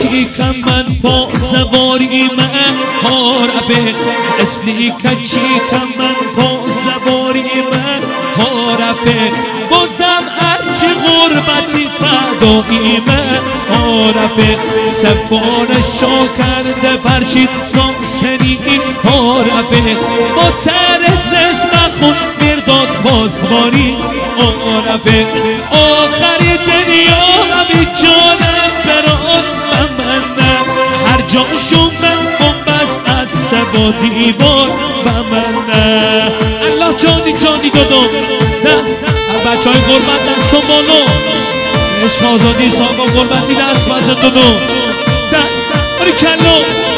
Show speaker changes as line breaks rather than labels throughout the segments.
چیکم من پاسواری من حرفه اصلی که چیکم من پاسواری من حرفه بازم هرچی غربتی فدایی من حرفه سفارشو کرده فرشید ناسنی حرفه با ترس مخون مرداد بازواری حرفه آخری دنیا همی جانم برات من هر جاشون من بس از سبا دیوار من الله جانی دادم دست بچه های غربت دست و بالا عشق آزادی ساقا غربتی دست وزن دادم دست باری کلا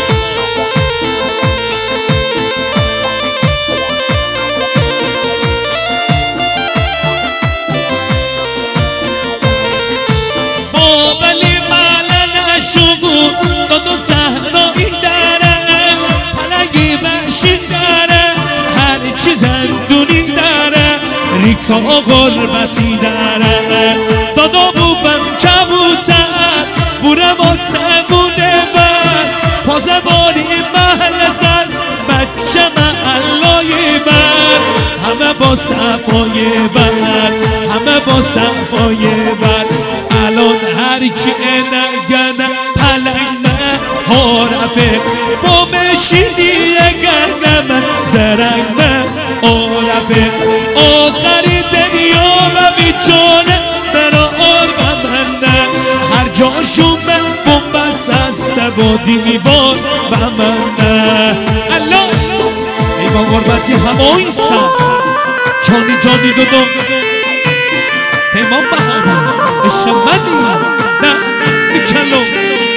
داد و صحرایی داره پلنگی بشین داره هر چی زندونی داره ریکا غربتی داره دادا بوبم کبوتر بوره با سبونه بر پازه باری محل سر بچه محلای بر همه با صفای بر همه با صفای بر الان هر کی نگنه پلنگ نه حرفه با مشیدی اگر من زرنگ نه حرفه آخری دنیا و بیچانه برا آرم من نه هر جاشون من بمبست از سبا دیوار و من نه الله ای با غربتی همایی سن جانی دادم پیمان بهارم عشق منی نه کلو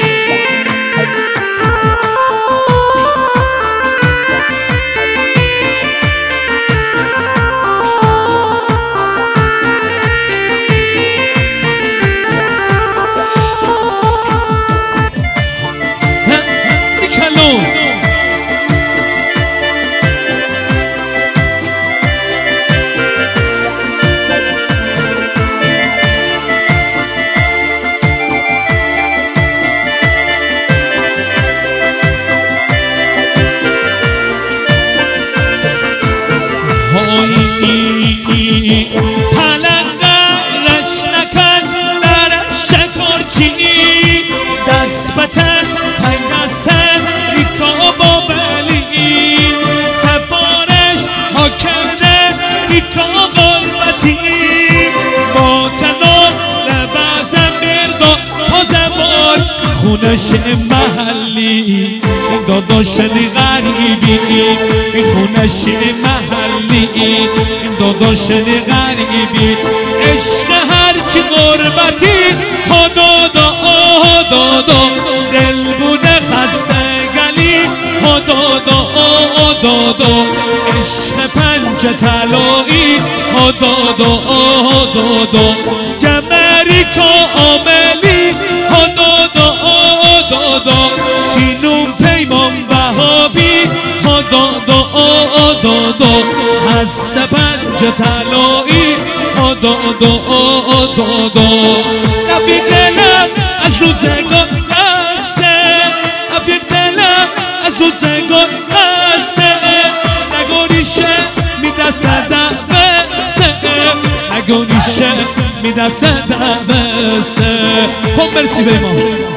پلنگرش نکن درش شکارچی دست بتن پنگسن ریکا با بلی سفارش ها کرده ریکا غربتی با تنال لبزن مردا پازبار خونش محلی این داداشنی غریبی این خونش محلی این داداشنی غریبی عشق هرچی غربتی ها دادا دل بوده خسته گلی ها دادا عشق پنج طلایی ها دادا گمریکا عاملی ها دادا چینون پیمان وهابی ها دادا هست پنج طلایی ها دادا رفیق دلم از روزگار هسته رفیق دلم از روزگار هسته نگونیشه میدسته دوسته نگونیشه میدسته دوسته خب مرسی به ما